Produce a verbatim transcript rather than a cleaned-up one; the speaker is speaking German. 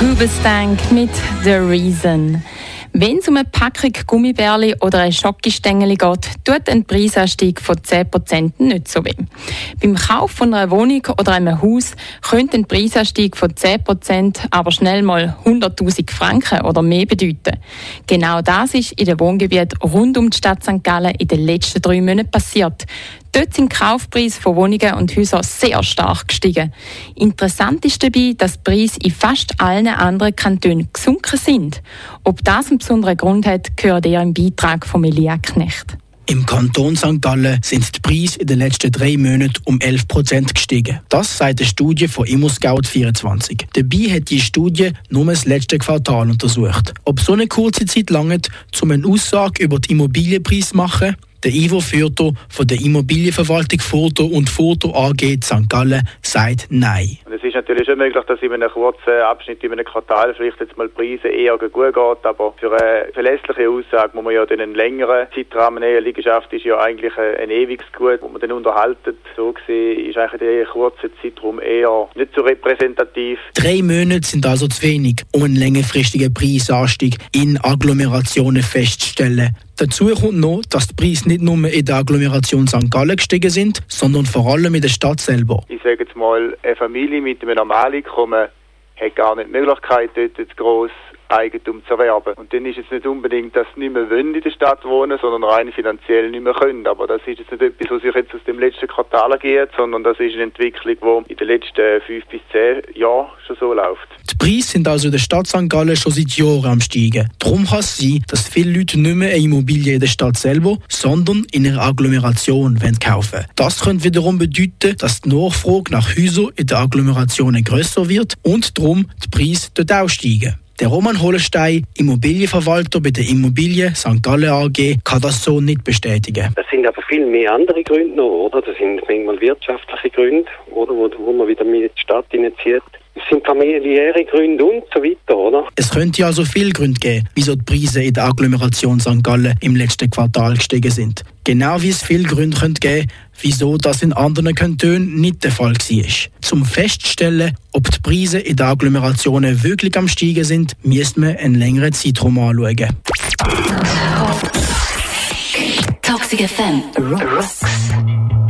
Hoobastank mit «The Reason». Wenn es um eine Packung Gummibärli oder ein Schokostängeli geht, tut ein Preisanstieg von zehn Prozent nicht so weh. Beim Kauf von einer Wohnung oder einem Haus könnte ein Preisanstieg von zehn Prozent aber schnell mal hunderttausend Franken oder mehr bedeuten. Genau das ist in den Wohngebieten rund um die Stadt Sankt Gallen in den letzten drei Monaten passiert. Dort sind die Kaufpreise von Wohnungen und Häusern sehr stark gestiegen. Interessant ist dabei, dass die Preise in fast allen anderen Kantonen gesunken sind. Ob das einen besonderen Grund hat, gehört ihr im Beitrag von Elia Knecht. Im Kanton Sankt Gallen sind die Preise in den letzten drei Monaten um elf Prozent gestiegen. Das sagt eine Studie von ImmoScout vierundzwanzig. Dabei hat die Studie nur das letzte Quartal untersucht. Ob so eine kurze Zeit langt, um eine Aussage über die Immobilienpreise zu machen? Der Ivo Fürther von der Immobilienverwaltung Foto und Foto A G Sankt Gallen sagt Nein. Es ist natürlich schon möglich, dass in einem kurzen Abschnitt, in einem Quartal vielleicht jetzt mal die Preise eher gut geht, aber für eine verlässliche Aussage muss man ja dann einen längeren Zeitrahmen nehmen. Eine Liegenschaft ist ja eigentlich ein ewiges Gut, das man dann unterhalten. So gesehen ist eigentlich der kurze Zeitraum eher nicht so repräsentativ. Drei Monate sind also zu wenig, um einen längerfristigen Preisanstieg in Agglomerationen festzustellen. Dazu kommt noch, dass die Preise nicht nur in der Agglomeration Sankt Gallen gestiegen sind, sondern vor allem in der Stadt selber. Ich sage jetzt mal, eine Familie mit einem Normaleinkommen hat gar nicht die Möglichkeit, dort gross Eigentum zu erwerben. Und dann ist es nicht unbedingt, dass sie nicht mehr wollen in der Stadt wohnen, sondern rein finanziell nicht mehr können. Aber das ist jetzt nicht etwas, was sich jetzt aus dem letzten Quartal ergeht, sondern das ist eine Entwicklung, die in den letzten fünf bis zehn Jahren schon so läuft. Die Preise sind also in der Stadt Sankt Gallen schon seit Jahren am Steigen. Darum kann es sein, dass viele Leute nicht mehr eine Immobilie in der Stadt selber, sondern in einer Agglomeration kaufen wollen. Das könnte wiederum bedeuten, dass die Nachfrage nach Häusern in den Agglomerationen grösser wird und darum die Preise dort auch steigen. Der Roman Hollenstein, Immobilienverwalter bei der Immobilien Sankt Gallen A G, kann das so nicht bestätigen. Das sind aber viel mehr andere Gründe noch, oder? Das sind manchmal wirtschaftliche Gründe, oder? Wo, wo man wieder mit die Stadt hineinzieht. Es sind familiäre Gründe und so weiter, oder? Es könnte also viele Gründe geben, wieso die Preise in der Agglomeration Sankt Gallen im letzten Quartal gestiegen sind. Genau wie es viele Gründe geben könnte, wieso das in anderen Kantonen nicht der Fall war. Um festzustellen, ob die Preise in den Agglomerationen wirklich am Steigen sind, müsste man einen längeren Zeitraum anschauen. Toxic F M Rocks.